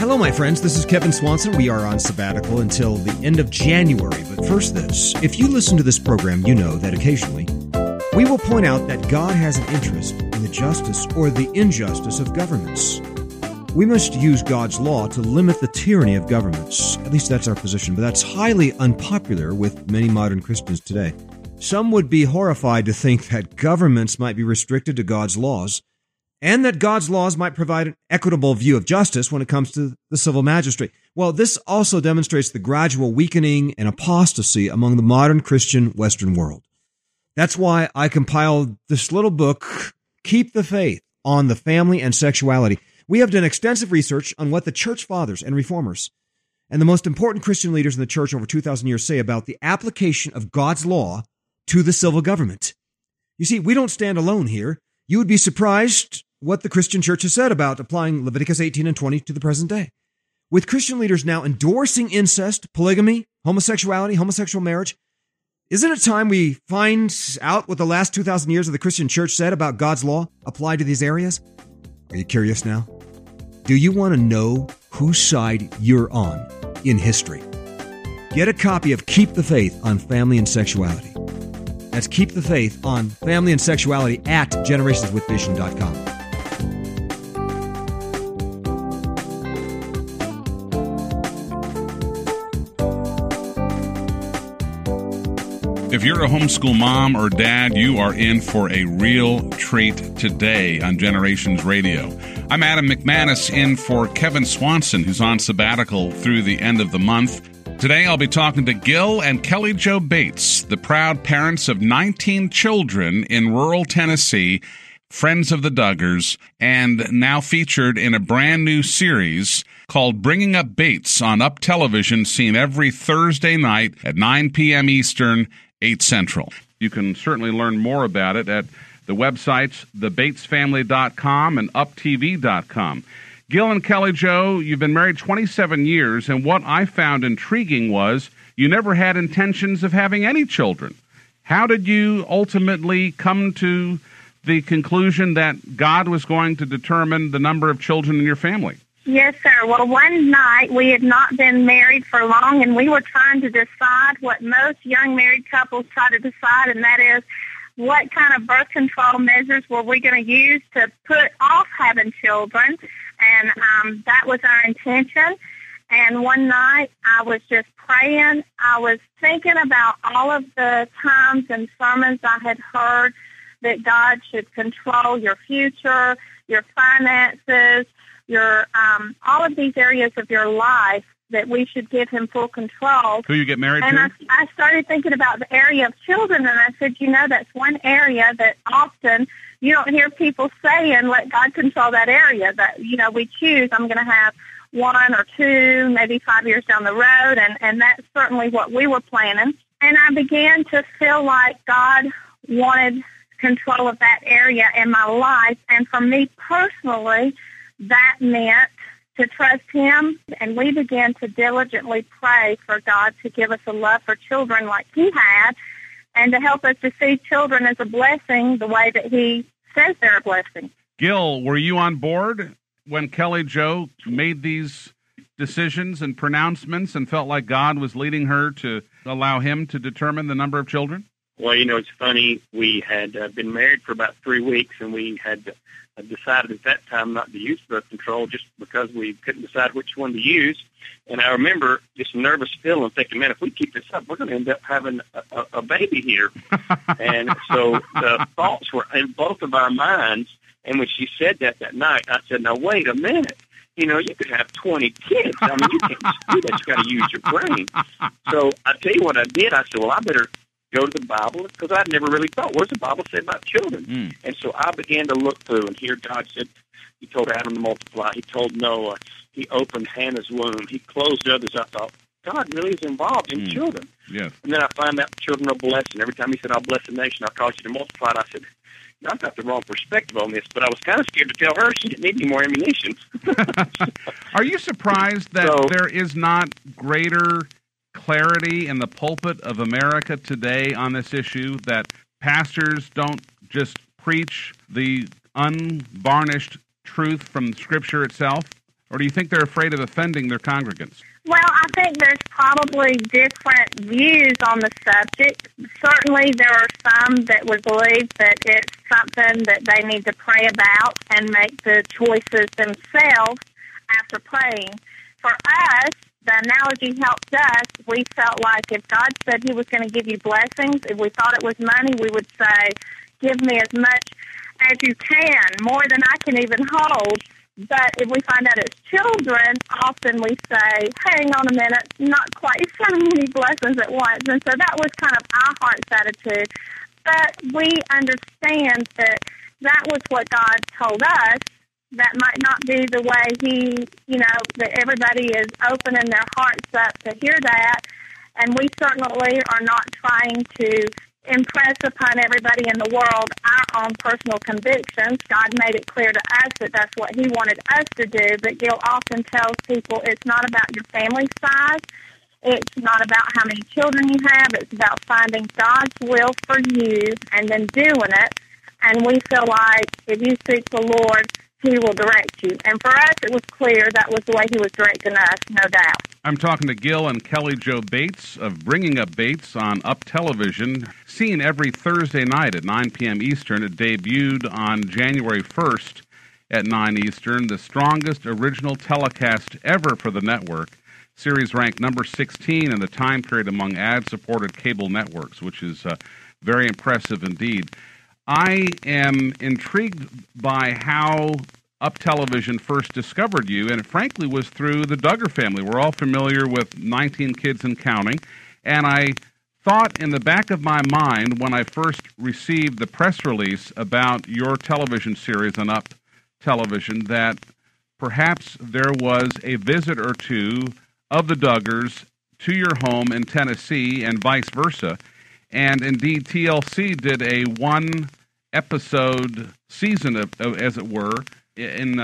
Hello, my friends. This is Kevin Swanson. We are on sabbatical until the end of January. But first this, if you listen to this program, you know that occasionally we will point out that God has an interest in the justice or the injustice of governments. We must use God's law to limit the tyranny of governments. At least that's our position, but that's highly unpopular with many modern Christians today. Some would be horrified to think that governments might be restricted to God's laws, and that God's laws might provide an equitable view of justice when it comes to the civil magistrate. Well, this also demonstrates the gradual weakening and apostasy among the modern Christian Western world. That's why I compiled this little book, Keep the Faith, on the family and sexuality. We have done extensive research on what the church fathers and reformers and the most important Christian leaders in the church over 2,000 years say about the application of God's law to the civil government. You see, we don't stand alone here. You would be surprised what the Christian church has said about applying Leviticus 18 and 20 to the present day. With Christian leaders now endorsing incest, polygamy, homosexuality, homosexual marriage, isn't it time we find out what the last 2,000 years of the Christian church said about God's law applied to these areas? Are you curious now? Do you want to know whose side you're on in history? Get a copy of Keep the Faith on Family and Sexuality. That's Keep the Faith on Family and Sexuality at generationswithvision.com. If you're a homeschool mom or dad, you are in for a real treat today on Generations Radio. I'm Adam McManus in for Kevin Swanson, who's on sabbatical through the end of the month. Today I'll be talking to Gil and Kelly Jo Bates, the proud parents of 19 children in rural Tennessee, friends of the Duggars, and now featured in a brand new series called Bringing Up Bates on Up Television, seen every Thursday night at 9 p.m. Eastern, 8 Central. You can certainly learn more about it at the websites thebatesfamily.com and uptv.com. Gil and Kelly Jo, you've been married 27 years, and what I found intriguing was you never had intentions of having any children. How did you ultimately come to the conclusion that God was going to determine the number of children in your family? Yes, sir. Well, one night we had not been married for long, and we were trying to decide what most young married couples try to decide, and that is what kind of birth control measures were we going to use to put off having children, and that was our intention. And one night I was just praying. I was thinking about all of the times and sermons I had heard that God should control your future, your finances, your all of these areas of your life, that we should give him full control. Who you get married to? And I started thinking about the area of children, and I said, that's one area that often you don't hear people saying, let God control that area. That, we choose, I'm going to have 1 or 2, maybe 5 years down the road, and that's certainly what we were planning. And I began to feel like God wanted control of that area in my life, and for me personally, that meant to trust him, and we began to diligently pray for God to give us a love for children like he had, and to help us to see children as a blessing the way that he says they're a blessing. Gil, were you on board when Kelly Jo made these decisions and pronouncements and felt like God was leading her to allow him to determine the number of children? Well, it's funny. We had been married for about 3 weeks, and we had decided at that time not to use birth control just because we couldn't decide which one to use. And I remember this nervous feeling, thinking, man, if we keep this up, we're going to end up having a baby here. And so the thoughts were in both of our minds. And when she said that night, I said, now, wait a minute. You could have 20 kids. I mean, you can't just do that. You got to use your brain. So I tell you what I did. I said, well, I better go to the Bible, because I'd never really thought, what does the Bible say about children? And so I began to look through, and here God said, he told Adam to multiply. He told Noah. He opened Hannah's womb. He closed others. I thought, God really is involved in children. Yes. And then I find out children are blessed, and every time he said, I'll bless the nation, I'll cause you to multiply, I said, I've got the wrong perspective on this, but I was kind of scared to tell her she didn't need any more ammunition. Are you surprised that there is not greater clarity in the pulpit of America today on this issue, that pastors don't just preach the unvarnished truth from Scripture itself? Or do you think they're afraid of offending their congregants? Well, I think there's probably different views on the subject. Certainly there are some that would believe that it's something that they need to pray about and make the choices themselves after praying. For us, the analogy helped us. We felt like if God said He was going to give you blessings, if we thought it was money, we would say, give me as much as you can, more than I can even hold. But if we find out it's children, often we say, hang on a minute, not quite so many blessings at once. And so that was kind of our heart's attitude. But we understand that that was what God told us. That might not be the way He, that everybody is opening their hearts up to hear that. And we certainly are not trying to impress upon everybody in the world our own personal convictions. God made it clear to us that that's what He wanted us to do, but Gil often tells people it's not about your family size, it's not about how many children you have, it's about finding God's will for you and then doing it. And we feel like if you seek the Lord, He will direct you. And for us, it was clear that was the way He was directing us, no doubt. I'm talking to Gil and Kelly Jo Bates of Bringing Up Bates on Up Television, seen every Thursday night at 9 p.m. Eastern. It debuted on January 1st at 9 Eastern, the strongest original telecast ever for the network. Series ranked number 16 in the time period among ad-supported cable networks, which is very impressive indeed. I am intrigued by how Up Television first discovered you, and it frankly was through the Duggar family. We're all familiar with 19 Kids and Counting, and I thought in the back of my mind when I first received the press release about your television series on Up Television that perhaps there was a visit or two of the Duggars to your home in Tennessee and vice versa. And indeed, TLC did a one-episode season, as it were, in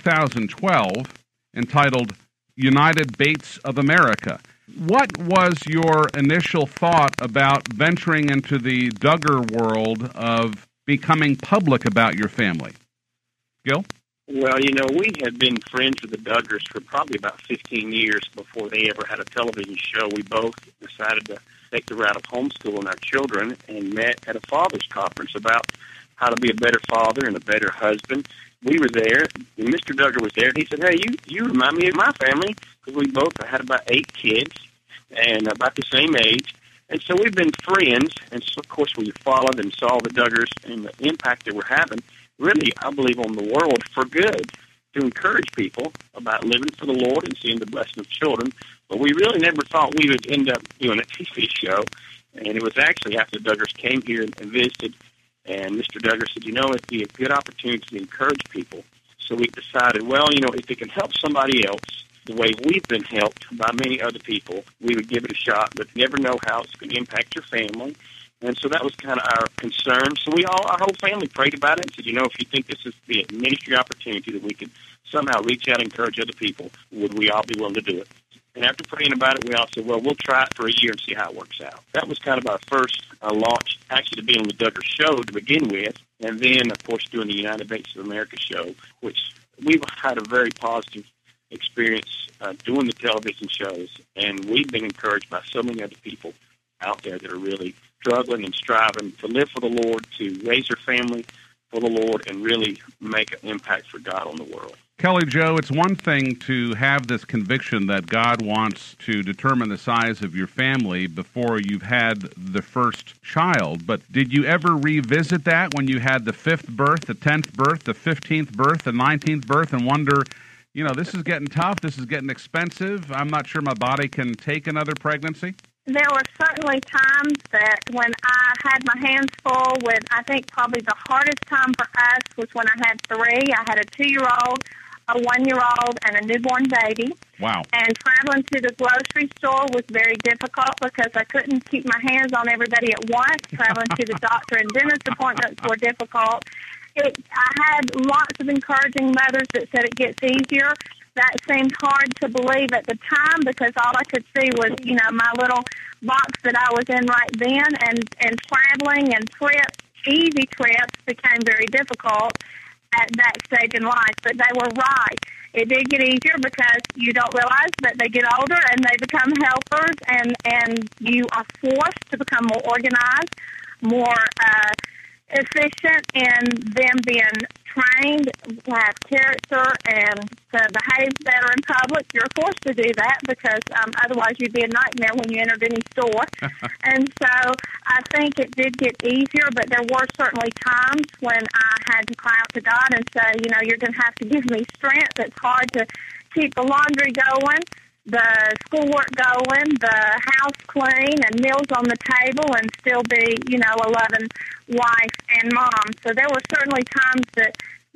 2012, entitled United Bates of America. What was your initial thought about venturing into the Duggar world of becoming public about your family? Gil? Well, we had been friends with the Duggars for probably about 15 years before they ever had a television show. We both decided to take the route of homeschooling our children and met at a father's conference about how to be a better father and a better husband. We were there, and Mr. Duggar was there, and he said, hey, you remind me of my family, because we both had about 8 kids and about the same age. And so we've been friends, and so, of course, we followed and saw the Duggars and the impact they were having, really, I believe, on the world for good, to encourage people about living for the Lord and seeing the blessing of children. But we really never thought we would end up doing a TV show. And it was actually after the Duggars came here and visited, and Mr. Duggar said, it'd be a good opportunity to encourage people. So we decided, if it can help somebody else the way we've been helped by many other people, we would give it a shot, but never know how it's going to impact your family. And so that was kind of our concern. So our whole family prayed about it and said, if you think this is the ministry opportunity that we could somehow reach out and encourage other people, would we all be willing to do it? And after praying about it, we all said, we'll try it for a year and see how it works out. That was kind of our first launch, actually, to be on the Duggar show to begin with, and then, of course, doing the United Bates of America show, which we've had a very positive experience doing the television shows, and we've been encouraged by so many other people out there that are really struggling and striving to live for the Lord, to raise their family for the Lord, and really make an impact for God on the world. Kelly Jo, it's one thing to have this conviction that God wants to determine the size of your family before you've had the first child, but did you ever revisit that when you had the 5th birth, the 10th birth, the 15th birth, the 19th birth, and wonder, this is getting tough, this is getting expensive, I'm not sure my body can take another pregnancy? There were certainly times that when I had my hands full with, I think probably the hardest time for us was when I had 3. I had a 2-year-old, a 1-year-old, and a newborn baby. Wow. And traveling to the grocery store was very difficult because I couldn't keep my hands on everybody at once. Traveling to the doctor and dentist appointments were difficult. I had lots of encouraging mothers that said it gets easier. That seemed hard to believe at the time because all I could see was, my little box that I was in right then, and traveling and trips, easy trips, became very difficult. at that stage in life. But they were right. It did get easier because you don't realize that they get older and they become helpers, and you are forced to become more organized, more efficient in them being trained to have character and to behave better in public. You're forced to do that because otherwise you'd be a nightmare when you entered any store. And so I think it did get easier, but there were certainly times when I had to cry out to God and say, you're going to have to give me strength. It's hard to keep the laundry going, the schoolwork going, the house clean, and meals on the table, and still be, a loving wife and mom. So there were certainly times that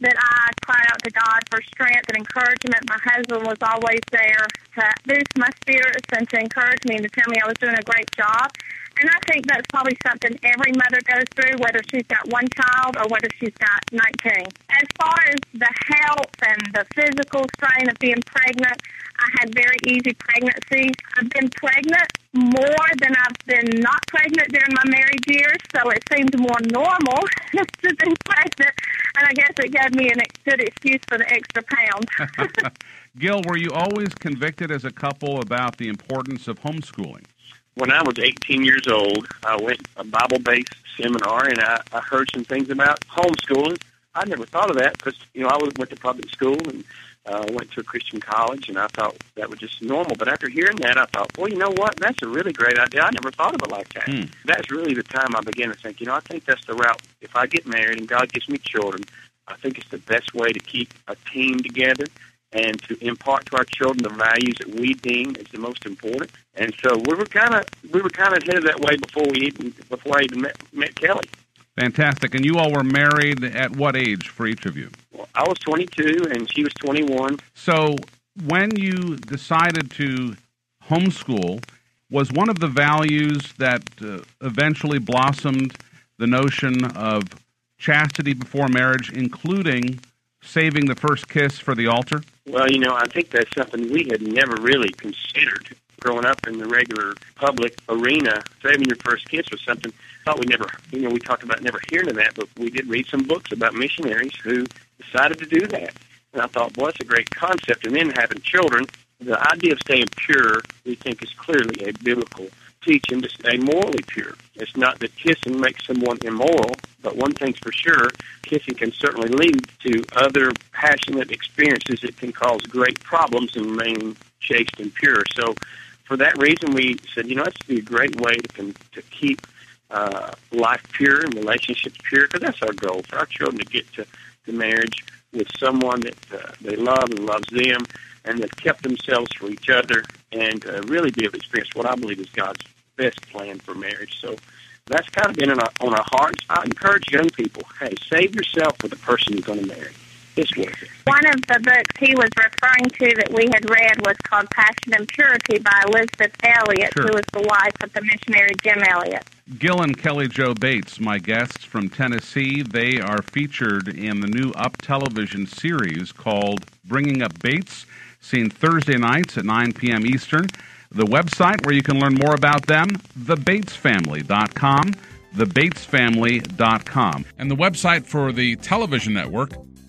I cried out to God for strength and encouragement. My husband was always there to boost my spirits and to encourage me and to tell me I was doing a great job. And I think that's probably something every mother goes through, whether she's got one child or whether she's got 19. As far as the health and the physical strain of being pregnant, I had very easy pregnancies. I've been pregnant more than I've been not pregnant during my married years, so it seemed more normal to be pregnant, and I guess it gave me a good excuse for the extra pound. Gil, were you always convicted as a couple about the importance of homeschooling? When I was 18 years old, I went to a Bible-based seminar, and I heard some things about homeschooling. I never thought of that because, I went to public school and went to a Christian college, and I thought that was just normal. But after hearing that, I thought, well, you know what? That's a really great idea. I never thought of it like that. That's really the time I began to think, I think that's the route. If I get married and God gives me children, I think it's the best way to keep a team together and to impart to our children the values that we deem as the most important. And so we were kind of headed that way before I even met Kelly. Fantastic. And you all were married at what age for each of you? Well, I was 22 and she was 21. So when you decided to homeschool, was one of the values that eventually blossomed the notion of chastity before marriage, including saving the first kiss for the altar? Well, I think that's something we had never really considered. Growing up in the regular public arena, saving your first kiss was something I thought we never, we talked about never hearing of that, but we did read some books about missionaries who decided to do that. And I thought, well, that's a great concept. And then having children, the idea of staying pure, we think, is clearly a biblical teaching to stay morally pure. It's not that kissing makes someone immoral, but one thing's for sure, kissing can certainly lead to other passionate experiences that can cause great problems and remain chaste and pure. So for that reason, we said, this would be a great way to keep life pure and relationships pure, because that's our goal, for our children to get to marriage with someone that they love and loves them, and that kept themselves for each other, and really be able to experience what I believe is God's best plan for marriage. So that's kind of been on our hearts. I encourage young people, hey, save yourself for the person you're going to marry. It's worth it. One of the books he was referring to that we had read was called Passion and Purity by Elizabeth Elliot, Sure. who was the wife of the missionary Jim Elliot. Gil and Kelly Jo Bates, my guests from Tennessee, they are featured in the new Up Television series called Bringing Up Bates, seen Thursday nights at 9 p.m. Eastern. The website where you can learn more about them, thebatesfamily.com, thebatesfamily.com. And the website for the television network,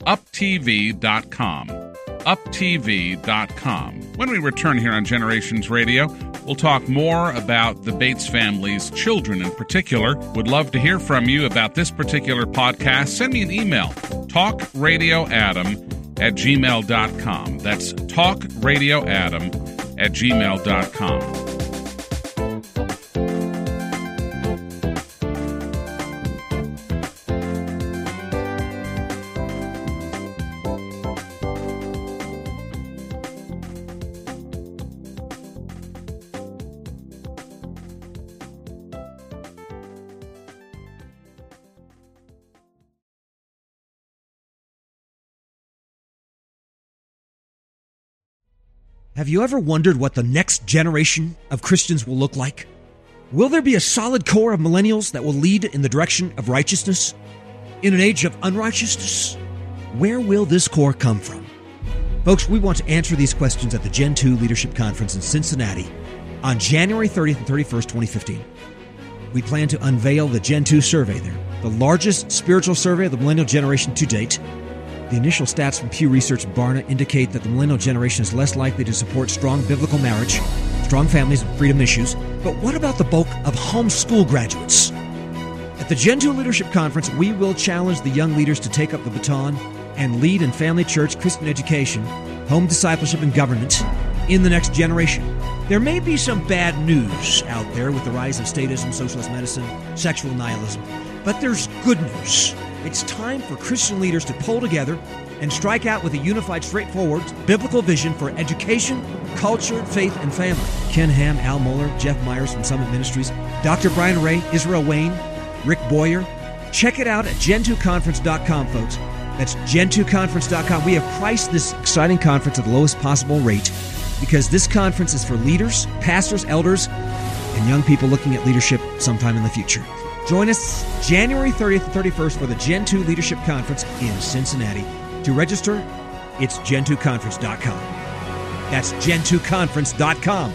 uptv.com. uptv.com. When we return here on Generations Radio, we'll talk more about the Bates family's children in particular. Would love to hear from you about this particular podcast. Send me an email, talkradioadam@gmail.com. That's talkradioadam@gmail.com. Have you ever wondered what the next generation of Christians will look like? Will there be a solid core of millennials that will lead in the direction of righteousness? In an age of unrighteousness? Where will this core come from? Folks, we want to answer these questions at the Gen 2 Leadership Conference in Cincinnati on January 30th and 31st, 2015. We plan to unveil the Gen 2 survey there, the largest spiritual survey of the millennial generation to date. The initial stats from Pew Research Barna indicate that the millennial generation is less likely to support strong biblical marriage, strong families, and freedom issues. But what about the bulk of homeschool graduates? At the Gen 2 Leadership Conference, we will challenge the young leaders to take up the baton and lead in family, church, Christian education, home discipleship, and government in the next generation. There may be some bad news out there with the rise of statism, socialist medicine, sexual nihilism, but there's good news. It's time for Christian leaders to pull together and strike out with a unified, straightforward, biblical vision for education, culture, faith, and family. Ken Ham, Al Mohler, Jeff Myers from Summit Ministries, Dr. Brian Ray, Israel Wayne, Rick Boyer. Check it out at gen2conference.com, folks. That's gen2conference.com. We have priced this exciting conference at the lowest possible rate because this conference is for leaders, pastors, elders, and young people looking at leadership sometime in the future. Join us January 30th and 31st for the Gen 2 Leadership Conference in Cincinnati. To register, it's gen2conference.com. That's gen2conference.com.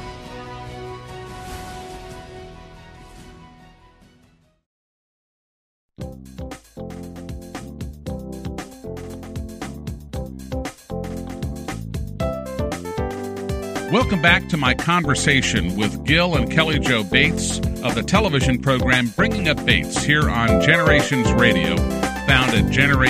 Welcome back to my conversation with Gil and Kelly Jo Bates of the television program Bringing Up Bates here on Generations Radio, found at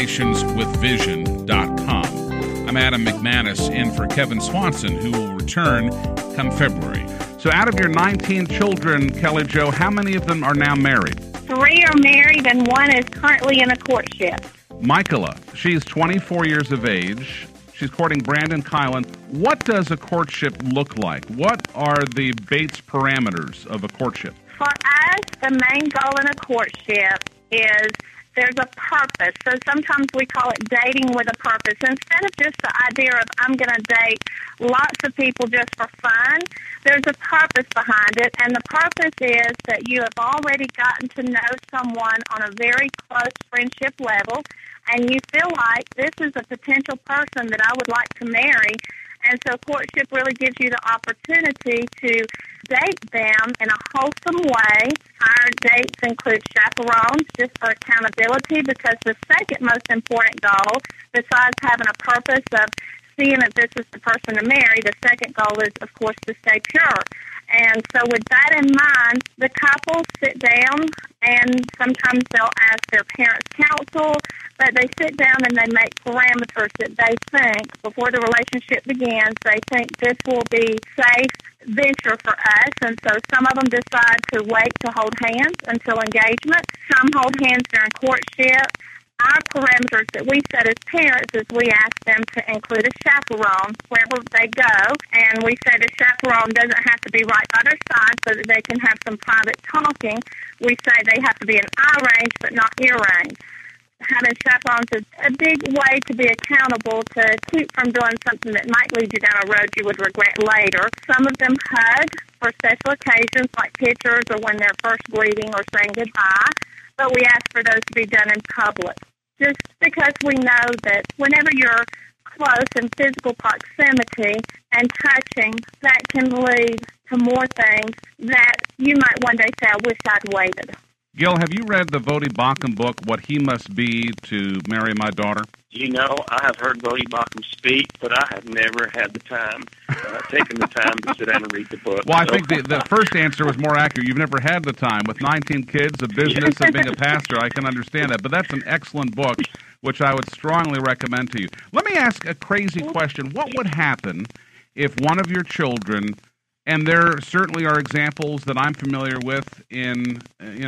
generationswithvision.com. I'm Adam McManus in for Kevin Swanson, who will return come February. So out of your 19 children, Kelly Jo, how many of them are now married? 3 are married and 1 is currently in a courtship. Michaela, she's 24 years of age. She's courting Brandon Kylan. What does a courtship look like? What are the Bates parameters of a courtship? For us, the main goal in a courtship is there's a purpose. So sometimes we call it dating with a purpose. Instead of just the idea of I'm going to date lots of people just for fun, there's a purpose behind it. And the purpose is that you have already gotten to know someone on a very close friendship level, and you feel like this is a potential person that I would like to marry. And so courtship really gives you the opportunity to date them in a wholesome way. Our dates include chaperones just for accountability, because the second most important goal, besides having a purpose of seeing if this is the person to marry, the second goal is, of course, to stay pure. And so with that in mind, the couple sit down, and sometimes they'll ask their parents' counsel, but they sit down and they make parameters that they think, before the relationship begins, they think this will be safe venture for us. And so some of them decide to wait to hold hands until engagement. Some hold hands during courtship. Our parameters that we set as parents is we ask them to include a chaperone wherever they go, and we say the chaperone doesn't have to be right by their side so that they can have some private talking. We say they have to be in eye range but not ear range. Having chaperones is a big way to be accountable, to keep from doing something that might lead you down a road you would regret later. Some of them hug for special occasions like pictures or when they're first greeting or saying goodbye, but we ask for those to be done in public, just because we know that whenever you're close in physical proximity and touching, that can lead to more things that you might one day say, I wish I'd waited. Gil, have you read the Voddie Baucham book, What He Must Be to Marry My Daughter? You know, I have heard Voddie Baucham speak, but I have never had the time, taken the time to sit down and read the book. Well, I think the first answer was more accurate. You've never had the time. With 19 kids, a business, and being a pastor, I can understand that. But that's an excellent book, which I would strongly recommend to you. Let me ask a crazy question. What would happen if one of your children, and there certainly are examples that I'm familiar with in,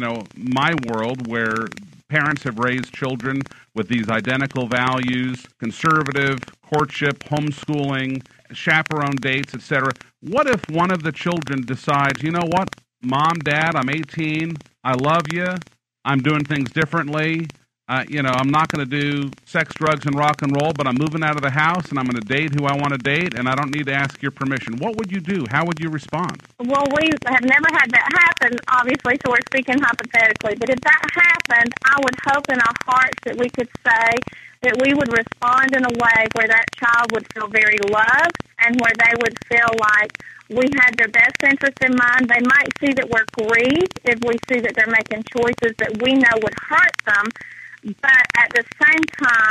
my world where parents have raised children with these identical values, conservative, courtship, homeschooling, chaperone dates, etc. What if one of the children decides, you know what, Mom, Dad, I'm 18, I love you, I'm doing things differently, I'm not going to do sex, drugs, and rock and roll, but I'm moving out of the house and I'm going to date who I want to date, and I don't need to ask your permission. What would you do? How would you respond? Well, we have never had that happen, obviously, so we're speaking hypothetically. But if that happened, I would hope in our hearts that we could say that we would respond in a way where that child would feel very loved and where they would feel like we had their best interest in mind. They might see that we're grieved if we see that they're making choices that we know would hurt them. But at the same time,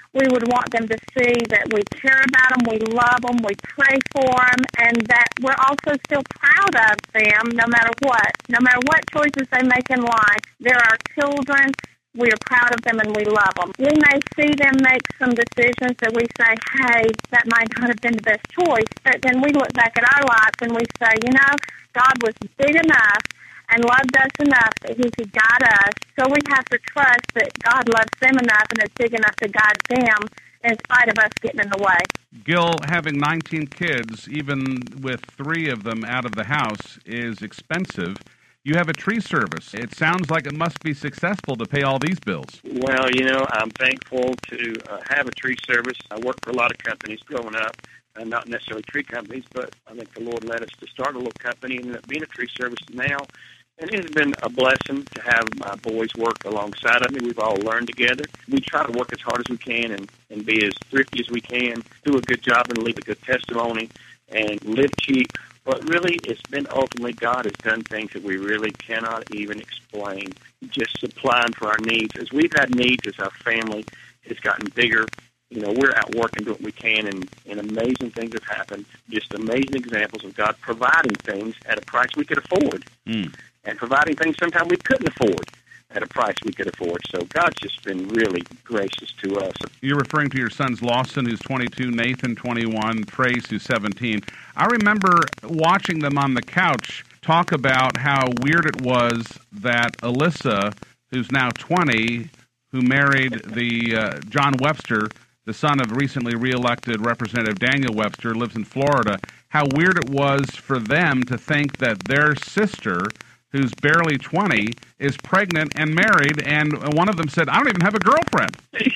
we would want them to see that we care about them, we love them, we pray for them, and that we're also still proud of them no matter what choices they make in life. They're our children. We are proud of them and we love them. We may see them make some decisions that we say, hey, that might not have been the best choice, but then we look back at our lives and we say, God was big enough and loved us enough that he could guide us. So we have to trust that God loves them enough and is big enough to guide them in spite of us getting in the way. Gil, having 19 kids, even with 3 of them out of the house, is expensive. You have a tree service. It sounds like it must be successful to pay all these bills. Well, I'm thankful to have a tree service. I worked for a lot of companies growing up, not necessarily tree companies, but I think the Lord led us to start a little company and end up being a tree service now. And it has been a blessing to have my boys work alongside of me. We've all learned together. We try to work as hard as we can and be as thrifty as we can, do a good job and leave a good testimony, and live cheap. But really, it's been ultimately God has done things that we really cannot even explain, just supplying for our needs. As we've had needs as our family has gotten bigger, we're out working, doing what we can, and amazing things have happened, just amazing examples of God providing things at a price we could afford, and providing things sometimes we couldn't afford at a price we could afford. So God's just been really gracious to us. You're referring to your sons Lawson, who's 22, Nathan, 21, Trace, who's 17. I remember watching them on the couch talk about how weird it was that Alyssa, who's now 20, who married the John Webster, the son of recently reelected Representative Daniel Webster, lives in Florida, how weird it was for them to think that their sister, who's barely 20, is pregnant and married, and one of them said, I don't even have a girlfriend.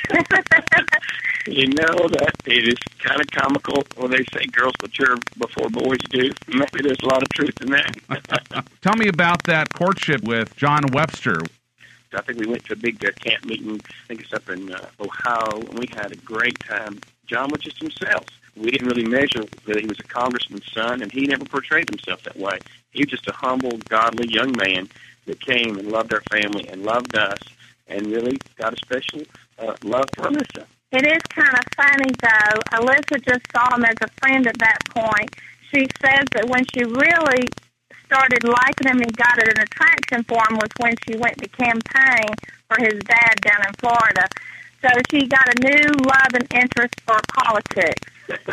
That it is kind of comical when they say girls mature before boys do. Maybe there's a lot of truth in that. Tell me about that courtship with John Webster. I think we went to a big camp meeting. I think it's up in Ohio, and we had a great time. John was just himself. We didn't really measure that he was a congressman's son, and he never portrayed himself that way. He was just a humble, godly young man that came and loved our family and loved us and really got a special love for Alyssa. It is kind of funny, though. Alyssa just saw him as a friend at that point. She says that when she really started liking him and got an attraction for him was when she went to campaign for his dad down in Florida. So she got a new love and interest for politics.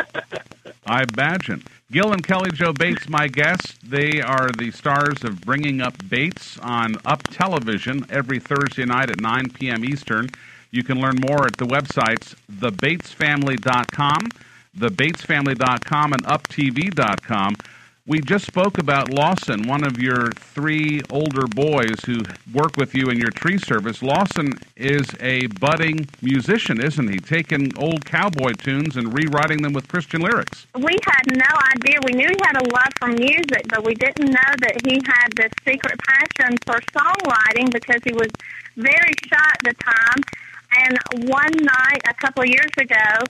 I imagine. Gil and Kelly Jo Bates, my guests. They are the stars of Bringing Up Bates on Up Television every Thursday night at 9 p.m. Eastern. You can learn more at the websites thebatesfamily.com, thebatesfamily.com, and uptv.com. We just spoke about Lawson, one of your 3 older boys who work with you in your tree service. Lawson is a budding musician, isn't he? Taking old cowboy tunes and rewriting them with Christian lyrics. We had no idea. We knew he had a love for music, but we didn't know that he had this secret passion for songwriting because he was very shy at the time. And one night, a couple of years ago,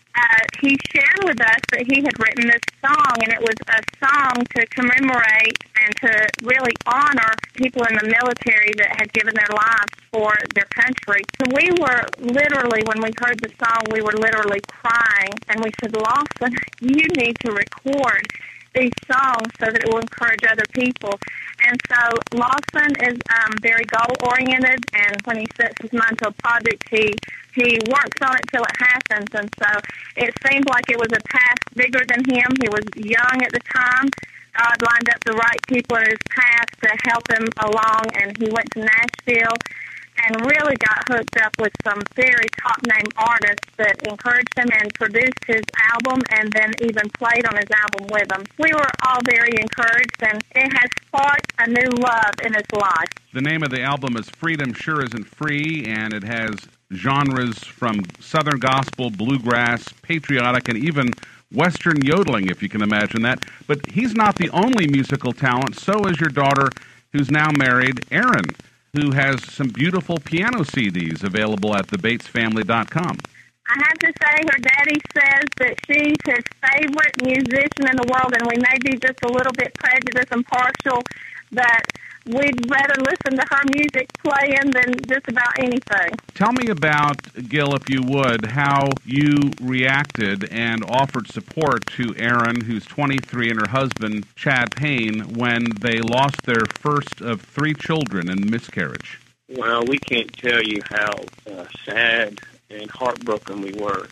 he shared with us that he had written this song, and it was a song to commemorate and to really honor people in the military that had given their lives for their country. So we were literally, when we heard the song, we were literally crying, and we said, Lawson, you need to record these songs so that it will encourage other people. And so Lawson is very goal-oriented, and when he sets his mind to a project, he works on it till it happens. And so it seemed like it was a task bigger than him. He was young at the time. God lined up the right people in his path to help him along, and he went to Nashville and really got hooked up with some very top-name artists that encouraged him and produced his album and then even played on his album with him. We were all very encouraged, and it has sparked a new love in his life. The name of the album is Freedom Sure Isn't Free, and it has genres from Southern gospel, bluegrass, patriotic, and even Western yodeling, if you can imagine that. But he's not the only musical talent. So is your daughter, who's now married, Erin, who has some beautiful piano CDs available at thebatesfamily.com. I have to say, her daddy says that she's his favorite musician in the world, and we may be just a little bit prejudiced and partial, but we'd rather listen to her music playing than just about anything. Tell me about, Gil, if you would, how you reacted and offered support to Erin, who's 23, and her husband, Chad Payne, when they lost their first of 3 children in miscarriage. Well, we can't tell you how sad and heartbroken we were,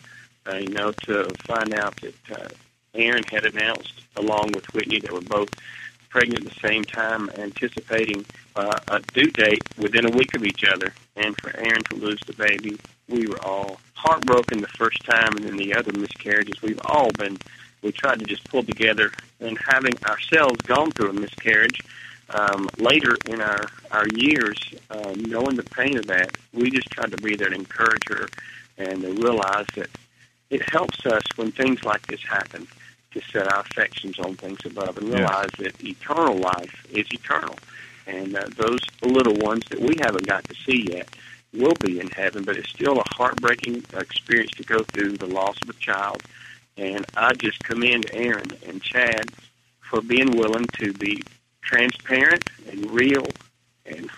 to find out that Erin had announced, along with Whitney, they were both pregnant at the same time, anticipating a due date within a week of each other. And for Erin to lose the baby, we were all heartbroken the first time, and then the other miscarriages, we tried to just pull together. And having ourselves gone through a miscarriage, later in our years, knowing the pain of that, we just tried to be there to encourage her and to realize that it helps us when things like this happen to set our affections on things above and realize that eternal life is eternal. And those little ones that we haven't got to see yet will be in heaven, but it's still a heartbreaking experience to go through the loss of a child. And I just commend Erin and Chad for being willing to be transparent and real and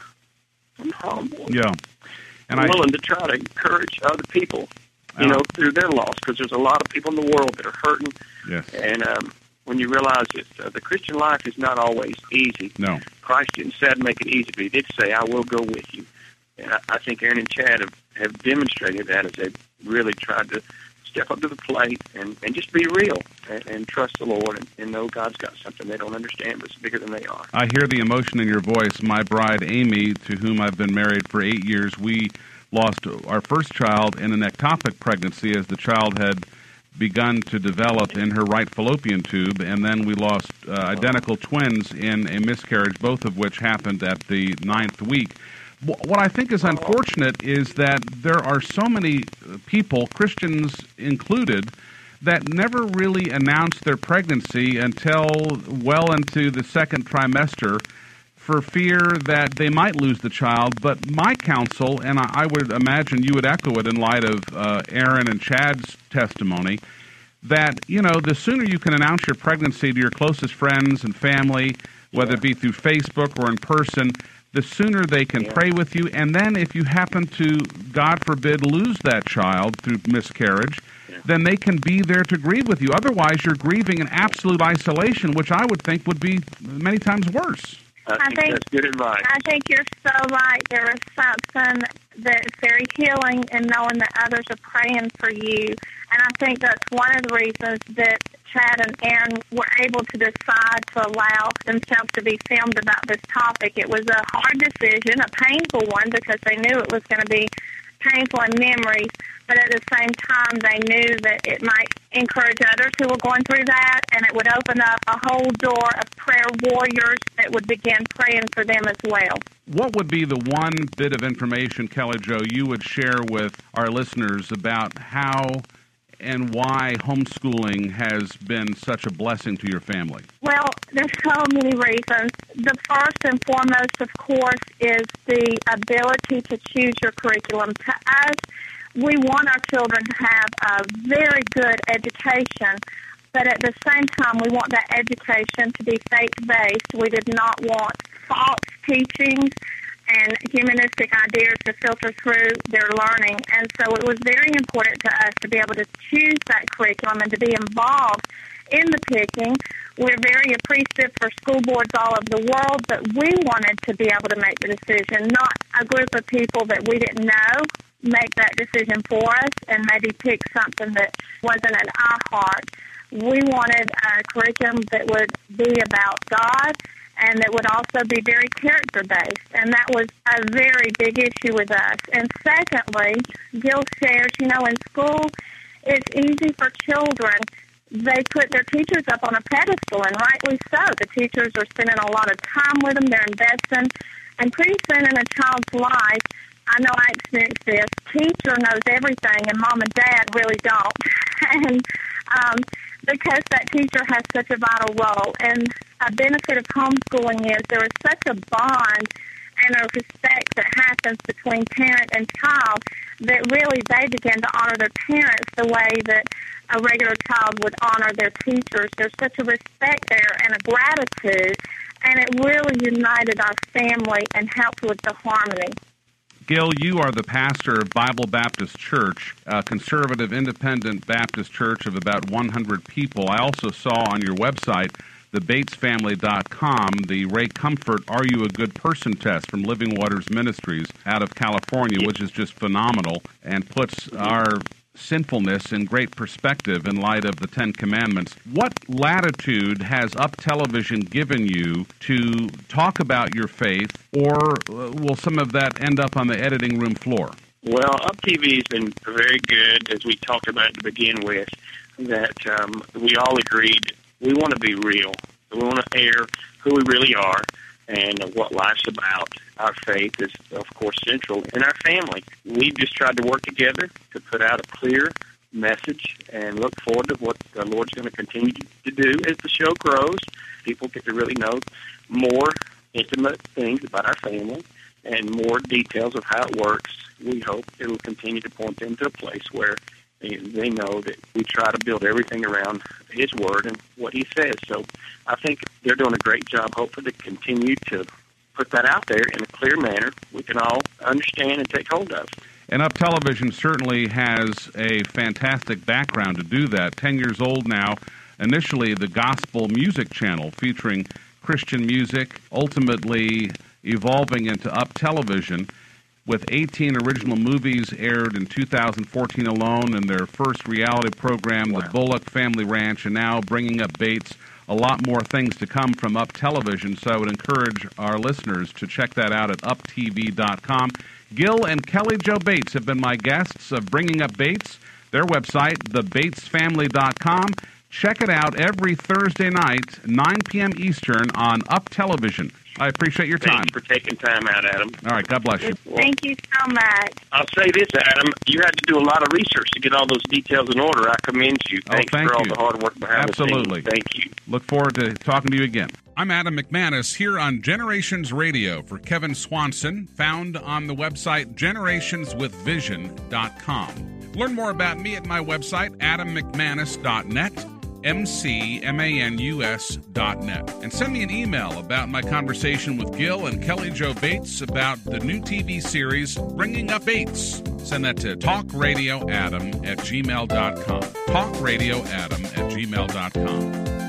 humble. Yeah. And willing to try to encourage other people, through their loss, because there's a lot of people in the world that are hurting. Yes. And when you realize that the Christian life is not always easy. No. Christ didn't say I'd make it easy, but he did say, I will go with you. And I think Erin and Chad have demonstrated that as they've really tried to step up to the plate and just be real and trust the Lord and know God's got something they don't understand, but it's bigger than they are. I hear the emotion in your voice. My bride, Amy, to whom I've been married for 8 years, we lost our first child in an ectopic pregnancy as the child had begun to develop in her right fallopian tube, and then we lost identical twins in a miscarriage, both of which happened at the 9th week. What I think is unfortunate is that there are so many people, Christians included, that never really announce their pregnancy until well into the second trimester for fear that they might lose the child. But my counsel, and I would imagine you would echo it in light of Erin and Chad's testimony, that, the sooner you can announce your pregnancy to your closest friends and family, whether it be through Facebook or in person, the sooner they can pray with you. And then if you happen to, God forbid, lose that child through miscarriage, then they can be there to grieve with you. Otherwise, you're grieving in absolute isolation, which I would think would be many times worse. I think that's good advice. I think you're so right. There is something that's very healing in knowing that others are praying for you. And I think that's one of the reasons that Chad and Erin were able to decide to allow themselves to be filmed about this topic. It was a hard decision, a painful one, because they knew it was going to be painful in memories, but at the same time they knew that it might encourage others who were going through that, and it would open up a whole door of prayer warriors that would begin praying for them as well. What would be the one bit of information, Kelly Jo, you would share with our listeners about how and why homeschooling has been such a blessing to your family? Well, there's so many reasons. The first and foremost, of course, is the ability to choose your curriculum. To us, we want our children to have a very good education, but at the same time, we want that education to be faith-based. We did not want false teachings and humanistic ideas to filter through their learning. And so it was very important to us to be able to choose that curriculum and to be involved in the picking. We're very appreciative for school boards all over the world, but we wanted to be able to make the decision, not a group of people that we didn't know make that decision for us and maybe pick something that wasn't in our heart. We wanted a curriculum that would be about God and that would also be very character-based, and that was a very big issue with us. And secondly, Gil shares, in school, it's easy for children. They put their teachers up on a pedestal, and rightly so. The teachers are spending a lot of time with them. They're investing. And pretty soon in a child's life, I know I experienced this, teacher knows everything, and mom and dad really don't. And because that teacher has such a vital role. And a benefit of homeschooling is there is such a bond and a respect that happens between parent and child that really they begin to honor their parents the way that a regular child would honor their teachers. There's such a respect there and a gratitude. and it really united our family and helped with the harmony. Gil, you are the pastor of Bible Baptist Church, a conservative independent Baptist church of about 100 people. I also saw on your website, thebatesfamily.com, the Ray Comfort Are You a Good Person test from Living Waters Ministries out of California, which is just phenomenal and puts our sinfulness in great perspective in light of the Ten Commandments. What latitude has Up Television given you to talk about your faith, or will some of that end up on the editing room floor? Well, Up TV has been very good, as we talked about to begin with, that we all agreed we want to be real. We want to air who we really are and what life's about. Our faith is, of course, central in our family. We've just tried to work together to put out a clear message and look forward to what the Lord's going to continue to do as the show grows. People get to really know more intimate things about our family and more details of how it works. We hope it will continue to point them to a place where they know that we try to build everything around His Word and what He says. So I think they're doing a great job, hopefully, to continue to put that out there in a clear manner we can all understand and take hold of. And Up Television certainly has a fantastic background to do that. 10 years old now, initially the gospel music channel featuring Christian music, ultimately evolving into Up Television, with 18 original movies aired in 2014 alone, and their first reality program, The Bullock Family Ranch, and now Bringing Up Bates. A lot more things to come from Up Television, so I would encourage our listeners to check that out at uptv.com. Gil and Kelly Jo Bates have been my guests of Bringing Up Bates. Their website, thebatesfamily.com. Check it out every Thursday night, 9 p.m. Eastern on Up Television. I appreciate your time. Thanks for taking time out, Adam. All right, God bless you. Thank you so much. I'll say this, Adam. You had to do a lot of research to get all those details in order. I commend you. Thanks for all the hard work behind the scenes. Absolutely. Thank you. Look forward to talking to you again. I'm Adam McManus here on Generations Radio for Kevin Swanson, found on the website generationswithvision.com. Learn more about me at my website, adammcmanus.net. MCMANUS.net. And send me an email about my conversation with Gil and Kelly Jo Bates about the new TV series, Bringing Up Bates. Send that to talkradioadam@gmail.com. talkradioadam@gmail.com.